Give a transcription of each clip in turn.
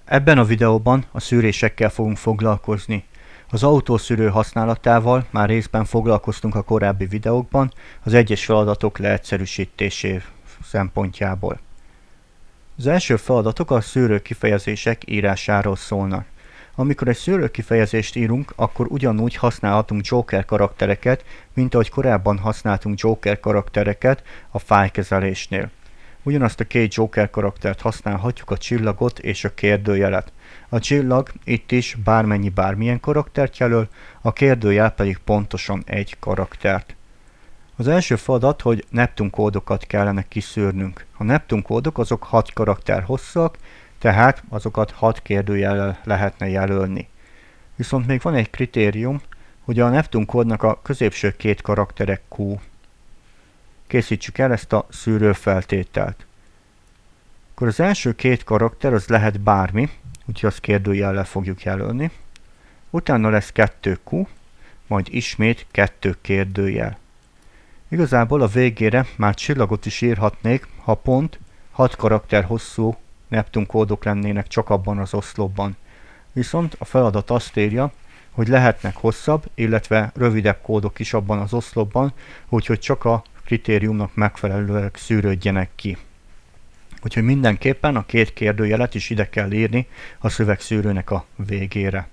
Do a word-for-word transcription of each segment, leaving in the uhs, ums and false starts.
Ebben a videóban a szűrésekkel fogunk foglalkozni. Az autószűrő használatával már részben foglalkoztunk a korábbi videókban az egyes feladatok leegyszerűsítésé szempontjából. Az első feladatok a szűrő kifejezések írásáról szólnak. Amikor egy szűrő kifejezést írunk, akkor ugyanúgy használhatunk Joker karaktereket, mint ahogy korábban használtunk Joker karaktereket a fájlkezelésnél. Ugyanazt a két Joker karaktert használhatjuk, a csillagot és a kérdőjelet. A csillag itt is bármennyi bármilyen karaktert jelöl, a kérdőjel pedig pontosan egy karaktert. Az első feladat, hogy Neptun kódokat kellene kiszűrnünk. A Neptun kódok azok hat karakter hosszak, tehát azokat hat kérdőjellel lehetne jelölni. Viszont még van egy kritérium, hogy a Neptun kódnak a középső két karaktere Q. Készítsük el ezt a szűrőfeltételt. Akkor az első két karakter az lehet bármi, úgyhogy azt kérdőjellel fogjuk jelölni. Utána lesz kettő Q, majd ismét kettő kérdőjel. Igazából a végére már csillagot is írhatnék, ha pont hat karakter hosszú Neptun kódok lennének csak abban az oszlopban. Viszont a feladat azt írja, hogy lehetnek hosszabb, illetve rövidebb kódok is abban az oszlopban, úgyhogy csak a kritériumnak megfelelően szűrődjenek ki. Úgyhogy mindenképpen a két kérdőjelet is ide kell írni a szövegszűrőnek a végére.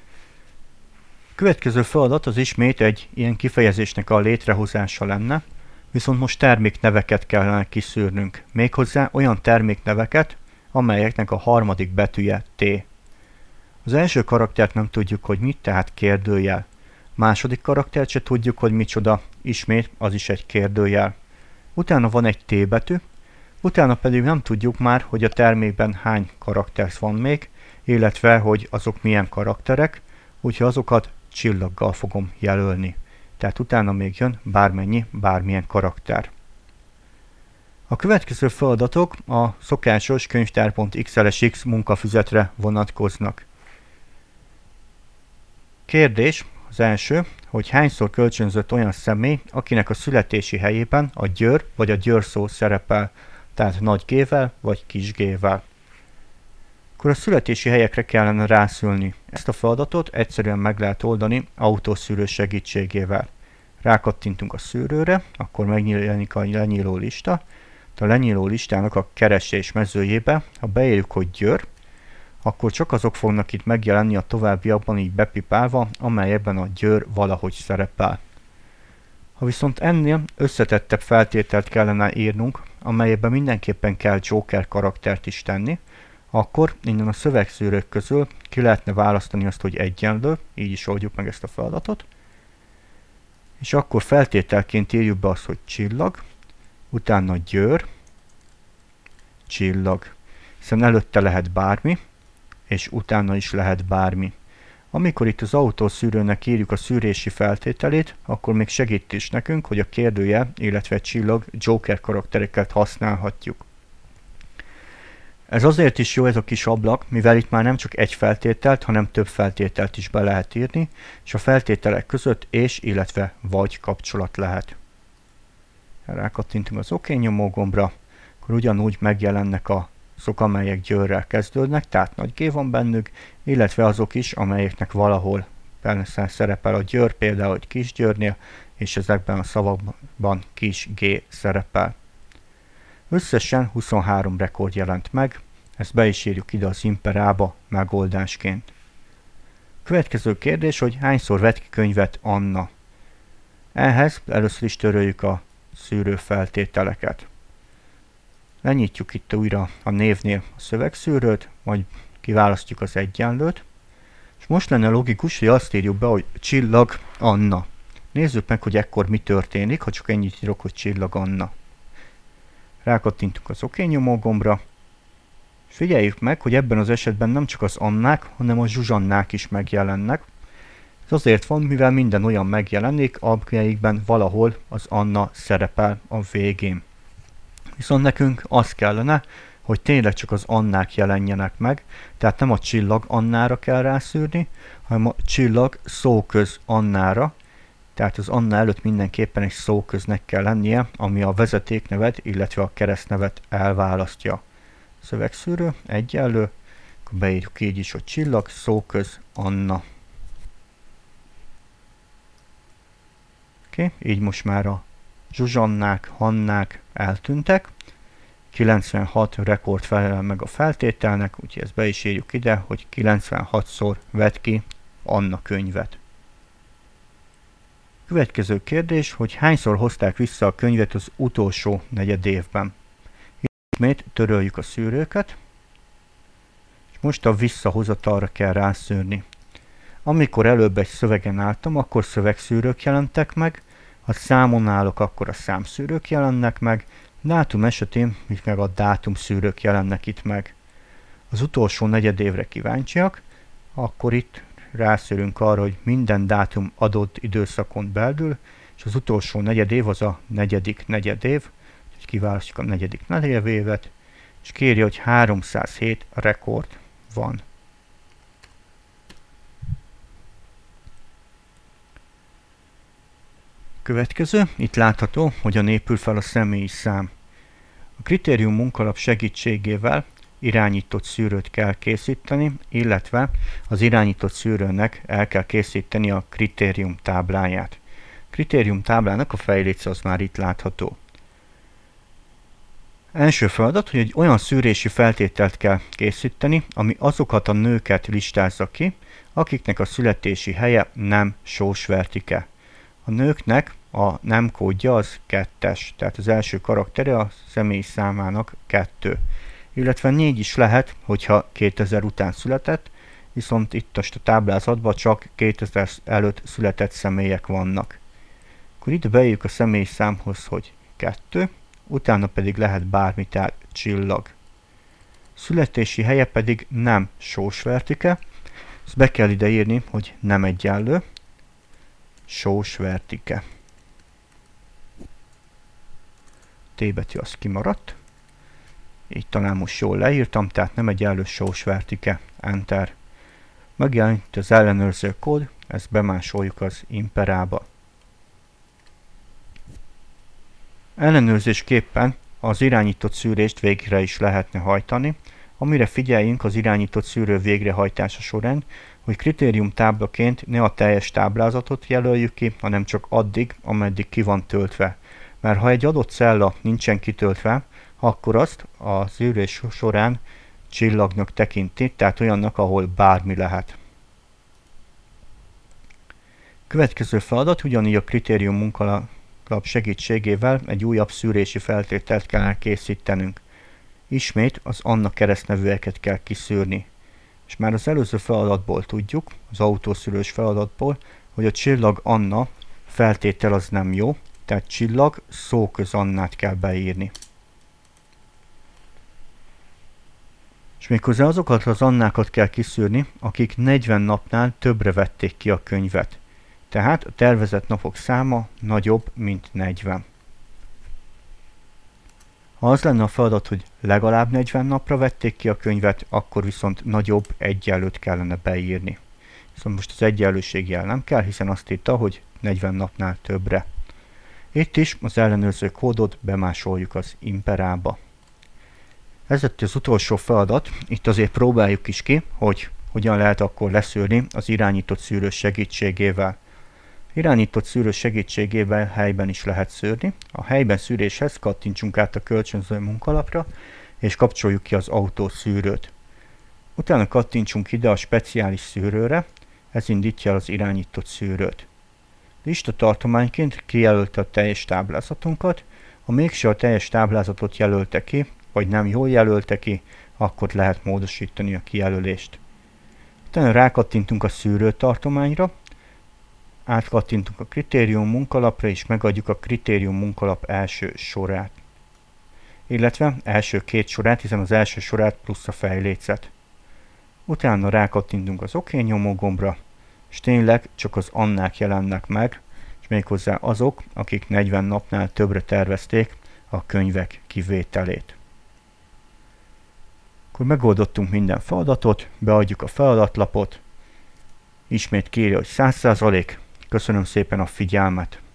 Következő feladat az ismét egy ilyen kifejezésnek a létrehozása lenne, viszont most termékneveket kellene kiszűrnünk, méghozzá olyan termékneveket, amelyeknek a harmadik betűje T. Az első karaktert nem tudjuk, hogy mit, tehát kérdőjel. Második karaktert se tudjuk, hogy micsoda, ismét az is egy kérdőjel. Utána van egy T betű, utána pedig nem tudjuk már, hogy a termékben hány karakter van még, illetve hogy azok milyen karakterek, úgyhogy azokat csillaggal fogom jelölni. Tehát utána még jön bármennyi, bármilyen karakter. A következő feladatok a szokásos könyvtár.xlsx munkafüzetre vonatkoznak. Kérdés az első, hogy hányszor kölcsönzött olyan személy, akinek a születési helyében a Győr vagy a Győr szó szerepel, tehát nagy G-vel vagy kis G-vel. Akkor a születési helyekre kellene rászülni. Ezt a feladatot egyszerűen meg lehet oldani autószűrő segítségével. Rákattintunk a szűrőre, akkor megjelenik a lenyíló lista. A lenyíló listának a keresés mezőjébe, ha beírjuk, hogy Győr, akkor csak azok fognak itt megjelenni a továbbiakban így bepipálva, amelyekben a Győr valahogy szerepel. Ha viszont ennél összetettebb feltételt kellene írnunk, amelyben mindenképpen kell Joker karaktert is tenni, akkor innen a szövegszűrők közül ki lehetne választani azt, hogy egyenlő, így is oldjuk meg ezt a feladatot, és akkor feltételként írjuk be azt, hogy csillag, utána Győr, csillag, hiszen előtte lehet bármi, és utána is lehet bármi. Amikor itt az autószűrőnek írjuk a szűrési feltételét, akkor még segít is nekünk, hogy a kérdőjel, illetve csillag Joker karaktereket használhatjuk. Ez azért is jó ez a kis ablak, mivel itt már nem csak egy feltételt, hanem több feltételt is be lehet írni, és a feltételek között és, illetve vagy kapcsolat lehet. Rákattintunk az OK nyomógombra, akkor ugyanúgy megjelennek azok, amelyek Győrrel kezdődnek, tehát nagy G van bennük, illetve azok is, amelyeknek valahol persze szerepel a Győr, például egy kis Győrnél, és ezekben a szavakban kis G szerepel. Összesen huszonhárom rekord jelent meg, ezt be is írjuk ide az Imperába megoldásként. Következő kérdés, hogy hányszor vett ki könyvet Anna. Ehhez először is töröljük a szűrő feltételeket. Lenyitjuk itt újra a névnél a szövegszűrőt, majd kiválasztjuk az egyenlőt, és most lenne logikus, hogy azt írjuk be, hogy csillag Anna. Nézzük meg, hogy ekkor mi történik, ha csak ennyit írok, hogy csillag Anna. Rákattintunk az OK nyomógombra, és figyeljük meg, hogy ebben az esetben nem csak az Annák, hanem a Zsuzsannák is megjelennek. Ez azért van, mivel minden olyan megjelenik, amelyikben valahol az Anna szerepel a végén. Viszont nekünk az kellene, hogy tényleg csak az Annák jelenjenek meg, tehát nem a csillag Annára kell rászűrni, hanem a csillag szóköz Annára, tehát az Anna előtt mindenképpen egy szóköznek kell lennie, ami a vezetéknevet, illetve a keresztnevet elválasztja. Szövegszűrő, egyenlő, akkor beírjuk így is, hogy csillag, szóköz, Anna. Oké, okay. Így most már a Zsuzsannák, Hannák eltűntek. kilencvenhat rekord felel meg a feltételnek, úgyhogy ezt be is írjuk ide, hogy kilencvenhatszor vett ki Anna könyvet. Következő kérdés, hogy hányszor hozták vissza a könyvet az utolsó negyed évben. Ismét töröljük a szűrőket, és most a visszahozatalra kell rászűrni. Amikor előbb egy szövegen álltam, akkor szövegszűrők jelentek meg, ha számon állok, akkor a számszűrők jelennek meg, dátum esetén még meg a dátumszűrők jelennek itt meg. Az utolsó negyed évre kíváncsiak, akkor itt rászűrünk arra, hogy minden dátum adott időszakon belül, és az utolsó negyed év az a negyedik negyed év, úgyhogy kiválasztjuk a negyedik negyed évet, és kéri, hogy háromszázhét rekord van. Következő, itt látható, hogyan épül fel a személyi szám. A kritérium munkalap segítségével irányított szűrőt kell készíteni, illetve az irányított szűrőnek el kell készíteni a kritérium tábláját. A kritérium táblának a fejléce az már itt látható. Első feladat, hogy egy olyan szűrési feltételt kell készíteni, ami azokat a nőket listázza ki, akiknek a születési helye nem Sósvertike. A nőknek a nem kódja az kettes, tehát az első karaktere a személy számának kettő. Illetve négy is lehet, hogyha kétezer után született, viszont itt a táblázatban csak kétezer előtt született személyek vannak. Akkor itt beírjuk a személyszámhoz, hogy kettő, utána pedig lehet bármi, tehát csillag. Születési helye pedig nem Sósvertike, ezt be kell ide írni, hogy nem egyenlő, Sósvertike. T betű az kimaradt. Így talán most jól leírtam, tehát nem egyenlő Sósvertike. Enter. Megjelent az ellenőrző kód, ezt bemásoljuk az imperába. Ellenőrzésképpen az irányított szűrést végre is lehetne hajtani, amire figyeljünk az irányított szűrő végrehajtása során, hogy kritérium táblaként ne a teljes táblázatot jelöljük ki, hanem csak addig, ameddig ki van töltve. Mert ha egy adott cella nincsen kitöltve, akkor azt a szűrés során csillagnak tekinti, tehát olyannak, ahol bármi lehet. Következő feladat, ugyanígy a kritérium munkalap segítségével egy újabb szűrési feltételt kell elkészítenünk. Ismét az Anna keresztnevűeket kell kiszűrni. És már az előző feladatból tudjuk, az autószűrős feladatból, hogy a csillag Anna feltétel az nem jó, tehát csillag szóköz Annát kell beírni. És méghozzá azokat az Annákat kell kiszűrni, akik negyven napnál többre vették ki a könyvet. Tehát a tervezett napok száma nagyobb, mint negyven. Ha az lenne a feladat, hogy legalább negyven napra vették ki a könyvet, akkor viszont nagyobb egyenlőt kellene beírni. Viszont most az egyenlőség jel nem kell, hiszen azt írta, hogy negyven napnál többre. Itt is az ellenőrző kódot bemásoljuk az imperába. Ez lett az utolsó feladat, itt azért próbáljuk is ki, hogy hogyan lehet akkor leszűrni az irányított szűrő segítségével. Irányított szűrő segítségével helyben is lehet szűrni. A helyben szűréshez kattintsunk át a kölcsönző munkalapra, és kapcsoljuk ki az autószűrőt. Utána kattintsunk ide a speciális szűrőre, ez indítja az irányított szűrőt. Lista tartományként kijelölte a teljes táblázatunkat, ha mégse a teljes táblázatot jelölte ki, vagy nem jól jelölte ki, akkor lehet módosítani a kijelölést. Utána rákattintunk a szűrő tartományra, átkattintunk a kritérium munkalapra, és megadjuk a kritérium munkalap első sorát. Illetve első két sorát, hiszen az első sorát plusz a fejlécet. Utána rákattintunk az OK nyomógombra, és tényleg csak az Annák jelennek meg, és méghozzá azok, akik negyven napnál többre tervezték a könyvek kivételét. Akkor megoldottunk minden feladatot, beadjuk a feladatlapot, ismét kéri, hogy száz százalék. Köszönöm szépen a figyelmet!